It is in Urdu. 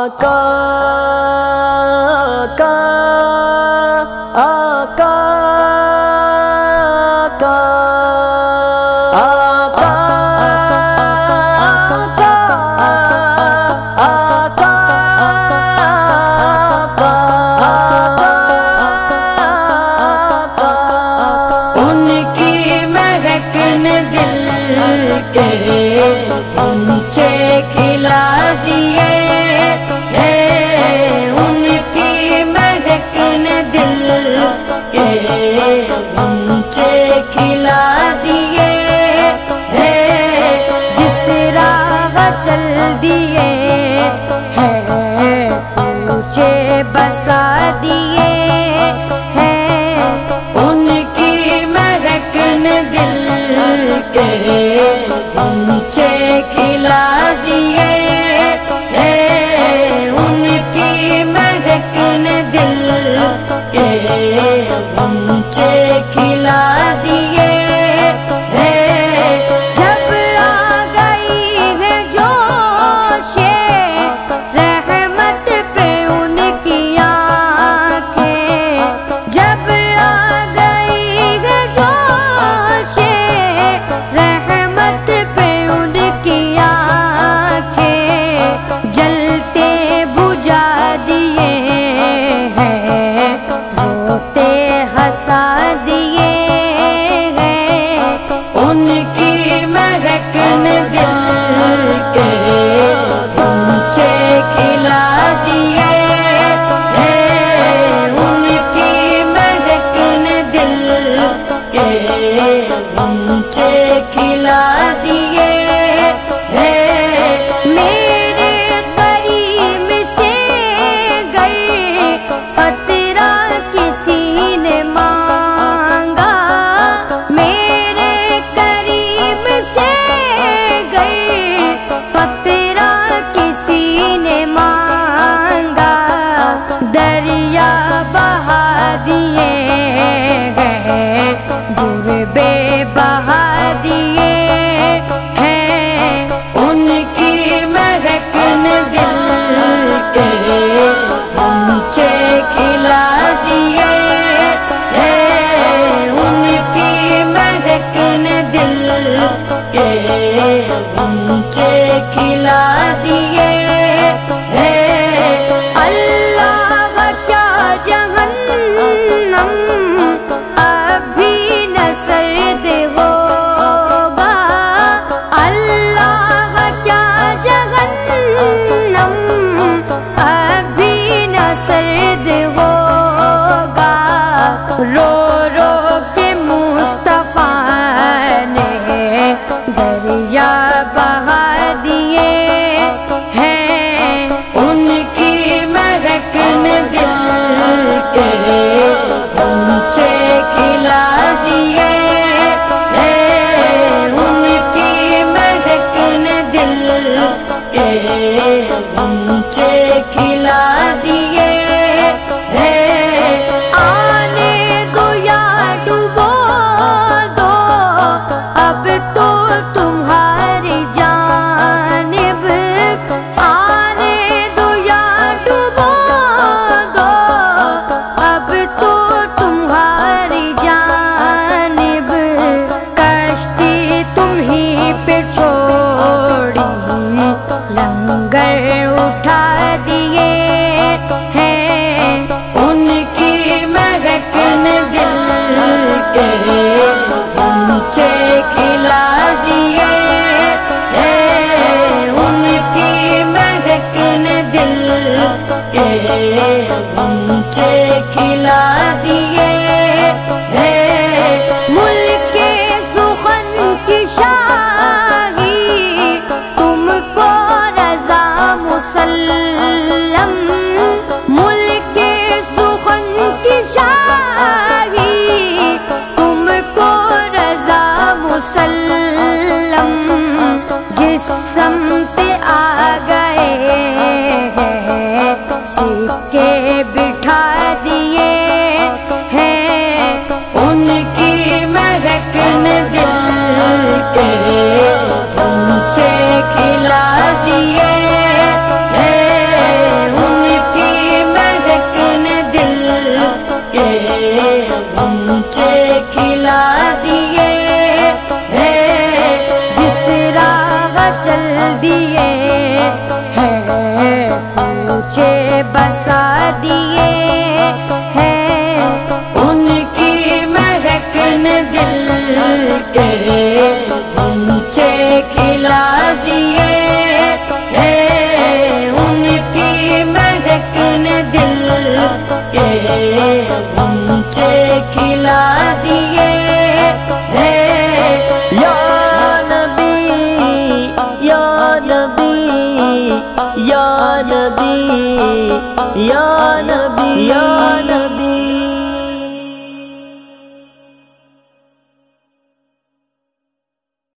آقا آقا آقا ان کی مہکن دل کے غنچے کھلا دیے ہیں، ان کی مہکن دل کے غنچے کھلا دیے ہیں، جس راہ چل دیے ہیں مجھے بسا دیے ہیں، ان کی مہکن دل کے غنچے کھلا دیے ہیں، ان کی مہکن دل کے غنچے کھلا دیے ہیں، جب آ گئی ہے جوش رحمت پہ ان کی آنکھیں، جب آ گئی ہے جوش رحمت پہ ان کی آنکھیں، جلتے بجھا دیے ہیں، روتے ہنسا دیے ہیں، ان کی مہکن دل کے غنچے کھلا دیے ہیں، ان کی مہکن دل کے غنچے کھلا دیے ہیں، میرے قریب سے گئی قطرہ کسی نے مانگا، میرے قریب سے گئی قطرہ کسی نے مانگا، دریا بہا دیے ہیں، دور بے بہا دیے ہیں، ان کی مہکن دل کے غنچے کھلا دیے ہیں، ان کی مہکن دل کے غنچے کھلا دیے ہیں، اللہ کیا جہنم اب بھی نہ سرد ہوگا، اللہ کیا جہنم اب بھی نہ سرد ہوگا، رو رو کے مصطفیٰ نے دریا بہا دیے ہیں، ان کی مہکن دل کے غنچے کھلا دیے ہیں، ان کی مہکن دل کے غنچے کھلا دیے ہیں، آنے دو یا ڈبو دو اب تو تمہاری جانب، آنے دو یا ڈبو دو اب تو تمہاری جانب، کشتی تم ہی پہ چھوڑی لنگر اٹھا دیے ہیں، ان کی مہکن دل کے غنچے کھلا دیے ہیں، ان کی مہکن دل کے غنچے کھلا دیے ہیں، ملک سخن کی شاہی تم کو رضا مسلم، ملک سخن کی شاہی تم کو رضا مسلم، جس سمت آ گئے ہیں سکے بٹھا دیے ہیں، ان کی مہکن دل کے غنچے کھلا دیے ہیں، ہیں اونچے بسا دیے ہیں ان کی مہک نے دل کے غنچے کھلا دیے ہیں ان کی مہک نے دل کے غنچے کھلا دیے ہیں یا نبی یا نبی یا نبی یا